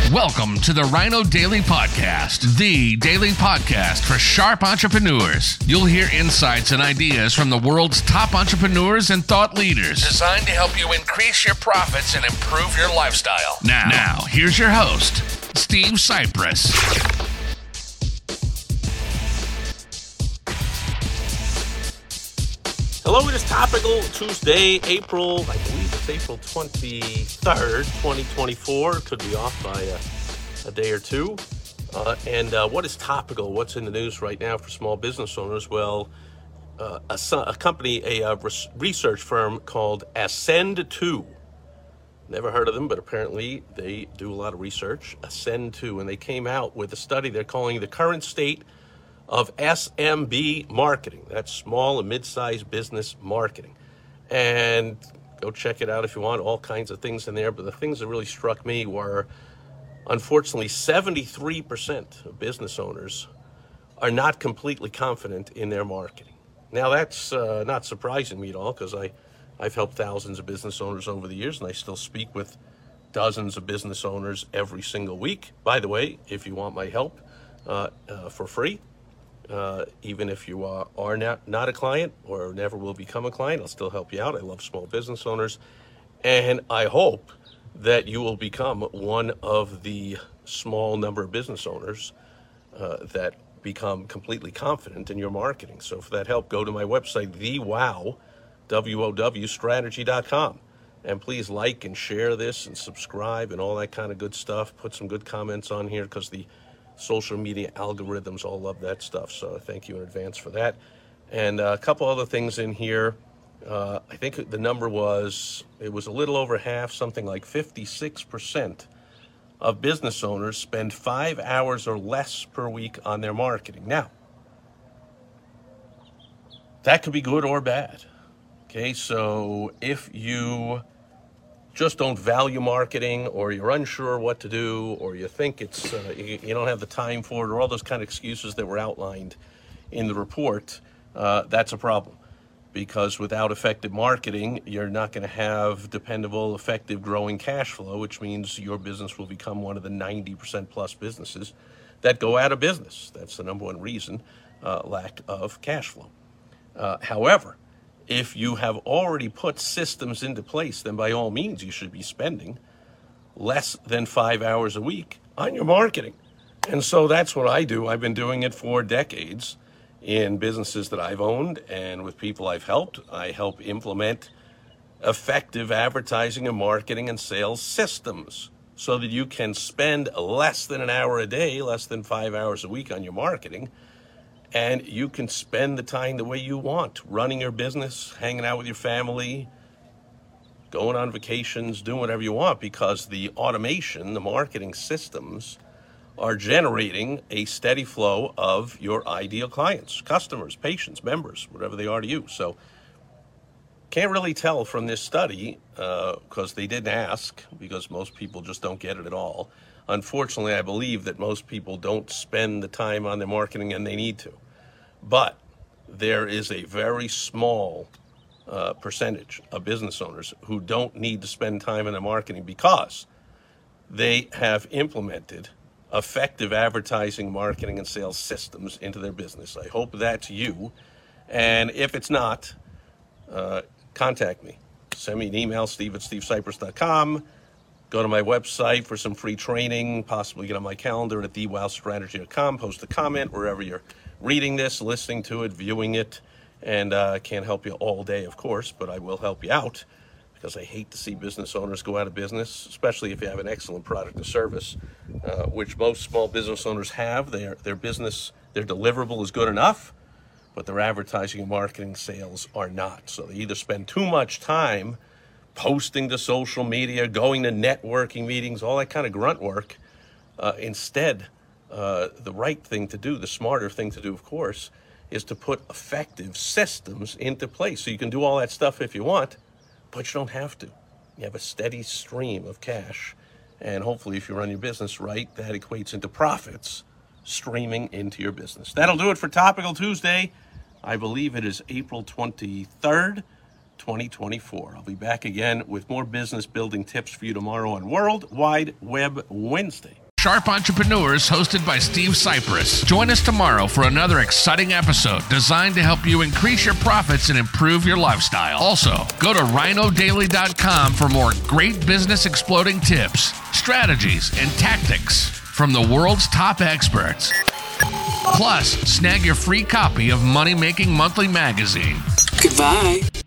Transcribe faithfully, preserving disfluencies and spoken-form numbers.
Welcome to the Rhino Daily Podcast, the daily podcast for sharp entrepreneurs. You'll hear insights and ideas from the world's top entrepreneurs and thought leaders, designed to help you increase your profits and improve your lifestyle. Now, now here's your host, Steve Cypress. Hello, it is Topical Tuesday, April, I believe it's April twenty-third, twenty twenty-four. Could be off by a, a day or two. Uh, and uh, what is topical? What's in the news right now for small business owners? Well, uh, a, a company, a, a research firm called Ascend two. Never heard of them, but apparently they do a lot of research. Ascend two, and they came out with a study they're calling the current state of S M B marketing. That's small and mid-sized business marketing. And go check it out if you want, all kinds of things in there. But the things that really struck me were, unfortunately, seventy-three percent of business owners are not completely confident in their marketing. Now, that's uh, not surprising me at all, because I, I've helped thousands of business owners over the years, and I still speak with dozens of business owners every single week. By the way, if you want my help uh, uh, for free, Uh, even if you are, are not, not a client or never will become a client, I'll still help you out. I love small business owners. And I hope that you will become one of the small number of business owners uh, that become completely confident in your marketing. So for that help, go to my website, the wow, W O W strategy dot com. And please like and share this and subscribe and all that kind of good stuff. Put some good comments on here, because the social media algorithms all love that stuff, so thank you in advance for that. And a couple other things in here. Uh, I think the number was, it was a little over half, something like fifty-six percent of business owners spend five hours or less per week on their marketing. Now, that could be good or bad. Okay, so if you just don't value marketing, or you're unsure what to do, or you think it's uh, you, you don't have the time for it, or all those kind of excuses that were outlined in the report, uh, that's a problem. Because without effective marketing, you're not going to have dependable, effective, growing cash flow, which means your business will become one of the ninety percent plus businesses that go out of business. That's the number one reason, uh, lack of cash flow. Uh, however, if you have already put systems into place, then by all means you should be spending less than five hours a week on your marketing. And so that's what I do. I've been doing it for decades in businesses that I've owned and with people I've helped. I help implement effective advertising and marketing and sales systems so that you can spend less than an hour a day, less than five hours a week on your marketing. And you can spend the time the way you want, running your business, hanging out with your family, going on vacations, doing whatever you want, because the automation, the marketing systems are generating a steady flow of your ideal clients, customers, patients, members, whatever they are to you. So can't really tell from this study, because uh, they didn't ask, because most people just don't get it at all. Unfortunately, I believe that most people don't spend the time on their marketing, and they need to. But there is a very small uh, percentage of business owners who don't need to spend time on their marketing, because they have implemented effective advertising, marketing, and sales systems into their business. I hope that's you. And if it's not, uh, contact me. Send me an email, steve at steve cypress dot com. Go to my website for some free training, possibly get on my calendar at the wow strategy dot com. Post a comment wherever you're reading this, listening to it, viewing it. And uh, I can't help you all day, of course, but I will help you out, because I hate to see business owners go out of business, especially if you have an excellent product or service, uh, which most small business owners have. Their, their business, their deliverable is good enough, but their advertising and marketing sales are not. So they either spend too much time posting to social media, going to networking meetings, all that kind of grunt work. Uh, instead, uh, the right thing to do, the smarter thing to do, of course, is to put effective systems into place. So you can do all that stuff if you want, but you don't have to. You have a steady stream of cash. And hopefully, if you run your business right, that equates into profits streaming into your business. That'll do it for Topical Tuesday. I believe it is April twenty-third, twenty twenty-four. I'll be back again with more business building tips for you tomorrow on World Wide Web Wednesday. Sharp Entrepreneurs, hosted by Steve Cypress. Join us tomorrow for another exciting episode designed to help you increase your profits and improve your lifestyle. Also, go to rhino daily dot com for more great business exploding tips, strategies, and tactics from the world's top experts. Plus, snag your free copy of Money Making Monthly magazine. Goodbye.